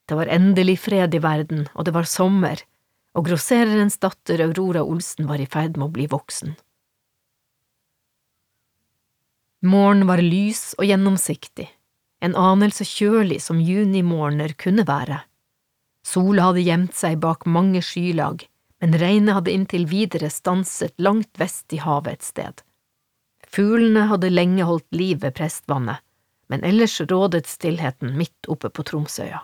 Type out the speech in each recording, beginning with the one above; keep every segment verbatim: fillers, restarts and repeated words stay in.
Det var endelig fred i verden, og det var sommer, og grossererens datter Aurora Olsen var i ferd med å bli voksen. Morgen var lys og gjennomsiktig, en anelse kjølig som junimorgener kunne være. Sola hadde gjemt seg bak mange skylag, men regnet hadde inntil videre stanset langt vest i havet et sted. Fuglene hadde lenge holdt liv ved Prestvannet, men ellers rådet stillheten midt oppe på Tromsøya.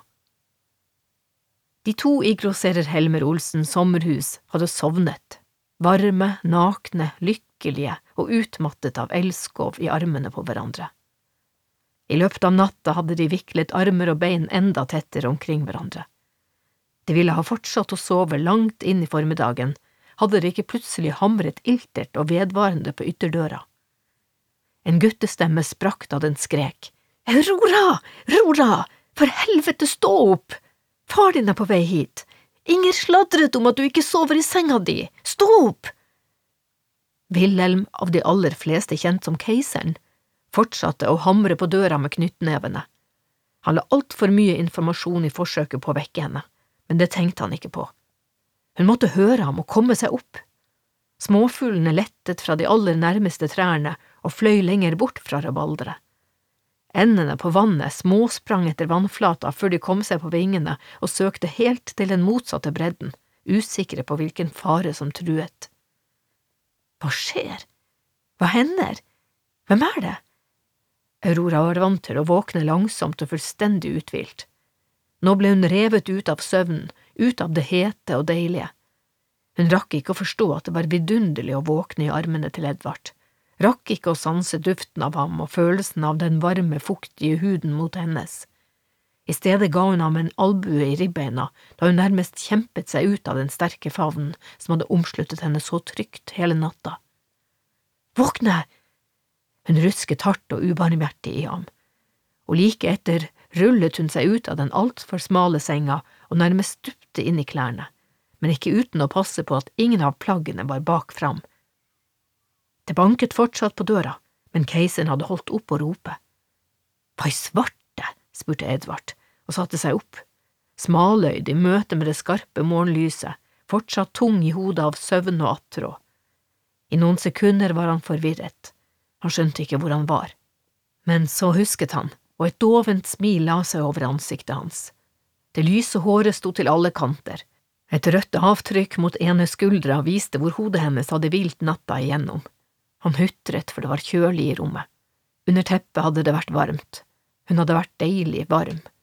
De to i grosserer Helmer Olsens sommerhus hadde sovnet, varme, nakne, lykkelige og utmattet av elskov i armene på hverandre. I løpet av natta hadde de viklet armer og bein enda tettere omkring hverandre. De ville ha fortsatt å sove langt inn i formiddagen, hadde det ikke plutselig hamret iltert og vedvarende på ytterdøra. En guttestemme sprakk da den skrek. «Aurora! Aurora! For helvete, stå opp! Far din er på vei hit! Inger sladret om at du ikke sover i senga di! Stå opp!» Wilhelm, av de aller fleste kjent som keiseren, fortsatte å hamre på døra med knyttnevene. Han la alt for mye informasjon i forsøket på å vekke henne, men det tenkte han ikke på. Hun måtte høre ham og komme seg opp. Småfuglene lettet fra de aller nærmeste trærne og fløy lenger bort fra rabalderet. Endene på vannet småsprang etter vannflata før de kom seg på vingene og søkte helt til den motsatte bredden, usikre på hvilken fare som truet. Hva skjer? Hva hender? Hvem er det? Aurora var vant til å våkne langsomt og fullstendig uthvilt. Nå ble hun revet ut av søvnen, ut av det hete og deilige. Hun rakk ikke å forstå at det var vidunderlig å våkne i armene til Edvard, rakk ikke å sanse duften av ham og følelsen av den varme, fuktige huden mot hennes. I stedet ga hun ham en albue i ribbeina, da hun nærmest kjempet seg ut av den sterke favnen som hadde omsluttet henne så trygt hele natta. Våkne! Hun rusket hardt og ubarmhjertig i ham, og like etter rullet hun seg ut av den altfor smale senga og nærmest stupte inn i klærne, men ikke uten å passe på at ingen av plaggene var bak fram. Det banket fortsatt på døra, men keiseren hadde holdt opp å rope. Hva i svarte? Spurte Edvard, og satte seg opp, smaløyd i møte med det skarpe morgenlyset, fortsatt tung i hodet av søvn og attråd. I noen sekunder var han forvirret. Han skjønte ikke hvor han var. Men så husket han, og et dovent smil la seg over ansiktet hans. Det lyse håret sto til alle kanter. Et rødt avtrykk mot ene skuldra viste hvor hodet hennes hadde hvilt natta igjennom. Han hutret, for det var kjølig i rommet. Under teppet hadde det vært varmt. Hun hadde vært deilig varm,